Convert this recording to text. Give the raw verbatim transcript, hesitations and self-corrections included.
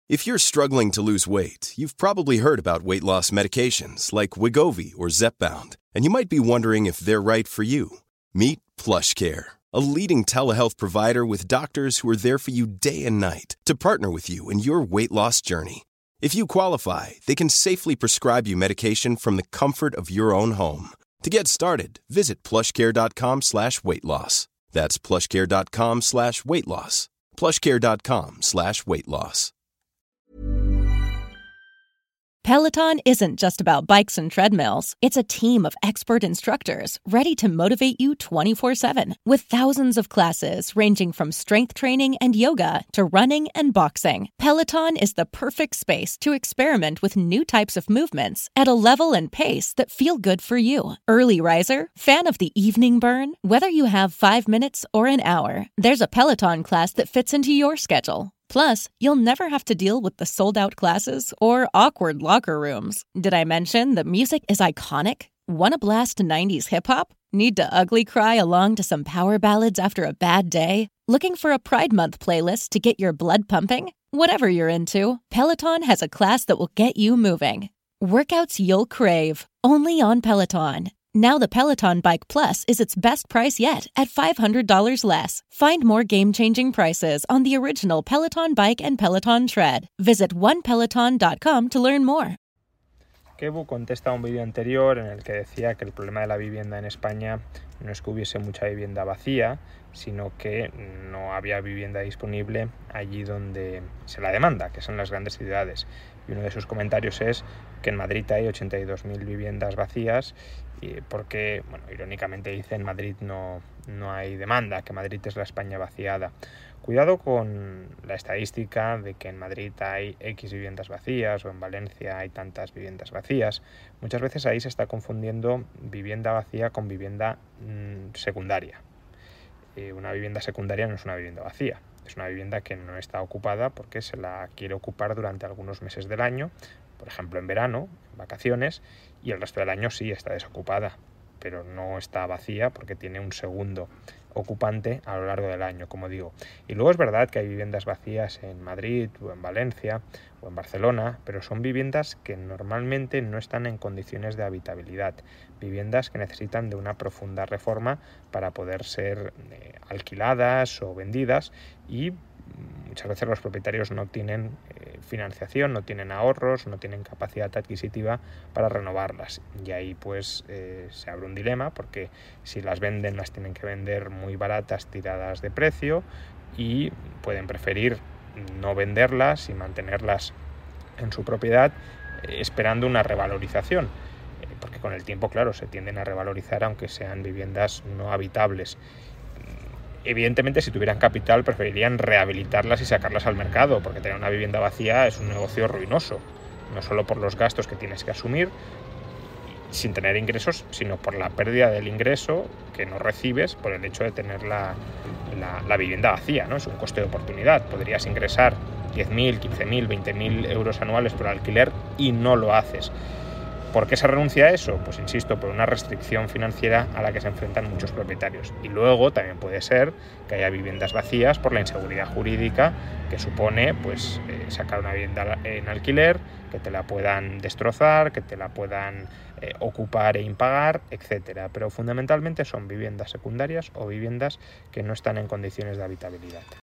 If you're struggling to lose weight, you've probably heard about weight loss medications like Wegovy or Zepbound, and you might be wondering if they're right for you. Meet PlushCare, a leading telehealth provider with doctors who are there for you day and night to partner with you in your weight loss journey. If you qualify, they can safely prescribe you medication from the comfort of your own home. To get started, visit plushcare.com slash weight loss. That's plushcare.com slash weight loss. plushcare.com slash weight loss. Peloton isn't just about bikes and treadmills. It's a team of expert instructors ready to motivate you twenty-four seven. With thousands of classes ranging from strength training and yoga to running and boxing, Peloton is the perfect space to experiment with new types of movements at a level and pace that feel good for you. Early riser? Fan of the evening burn? Whether you have five minutes or an hour, there's a Peloton class that fits into your schedule. Plus, you'll never have to deal with the sold-out classes or awkward locker rooms. Did I mention that music is iconic? Wanna blast nineties hip-hop? Need to ugly cry along to some power ballads after a bad day? Looking for a Pride Month playlist to get your blood pumping? Whatever you're into, Peloton has a class that will get you moving. Workouts you'll crave, only on Peloton. Now the Peloton Bike Plus is its best price yet at five hundred dollars less. Find more game-changing prices on the original Peloton Bike and Peloton Tread. Visit one peloton dot com to learn more. Kevu contesta a un vídeo anterior en el que decía que el problema de la vivienda en España no es que hubiese mucha vivienda vacía, sino que no había vivienda disponible allí donde se la demanda, que son las grandes ciudades. Y uno de sus comentarios es que en Madrid hay ochenta y dos mil viviendas vacías, y porque, bueno, irónicamente dice en Madrid no, no hay demanda, que Madrid es la España vaciada. Cuidado con la estadística de que en Madrid hay X viviendas vacías o en Valencia hay tantas viviendas vacías. Muchas veces ahí se está confundiendo vivienda vacía con vivienda mmm, secundaria. Eh, una vivienda secundaria no es una vivienda vacía, es una vivienda que no está ocupada porque se la quiere ocupar durante algunos meses del año, por ejemplo en verano, en vacaciones, y el resto del año sí está desocupada, pero no está vacía porque tiene un segundo ocupante a lo largo del año, como digo. Y luego es verdad que hay viviendas vacías en Madrid o en Valencia o en Barcelona, pero son viviendas que normalmente no están en condiciones de habitabilidad, viviendas que necesitan de una profunda reforma para poder ser eh, alquiladas o vendidas, y muchas veces los propietarios no tienen eh, financiación, no tienen ahorros, no tienen capacidad adquisitiva para renovarlas. Y ahí pues eh, se abre un dilema, porque si las venden las tienen que vender muy baratas, tiradas de precio, y pueden preferir no venderlas y mantenerlas en su propiedad eh, esperando una revalorización. Eh, porque con el tiempo, claro, se tienden a revalorizar aunque sean viviendas no habitables. Evidentemente, si tuvieran capital, preferirían rehabilitarlas y sacarlas al mercado, porque tener una vivienda vacía es un negocio ruinoso, no solo por los gastos que tienes que asumir sin tener ingresos, sino por la pérdida del ingreso que no recibes por el hecho de tener la, la, la vivienda vacía, ¿no? Es un coste de oportunidad. Podrías ingresar diez mil, quince mil, veinte mil euros anuales por alquiler y no lo haces. ¿Por qué se renuncia a eso? Pues insisto, por una restricción financiera a la que se enfrentan muchos propietarios. Y luego también puede ser que haya viviendas vacías por la inseguridad jurídica que supone pues eh, sacar una vivienda en alquiler, que te la puedan destrozar, que te la puedan eh, ocupar e impagar, etcétera. Pero fundamentalmente son viviendas secundarias o viviendas que no están en condiciones de habitabilidad.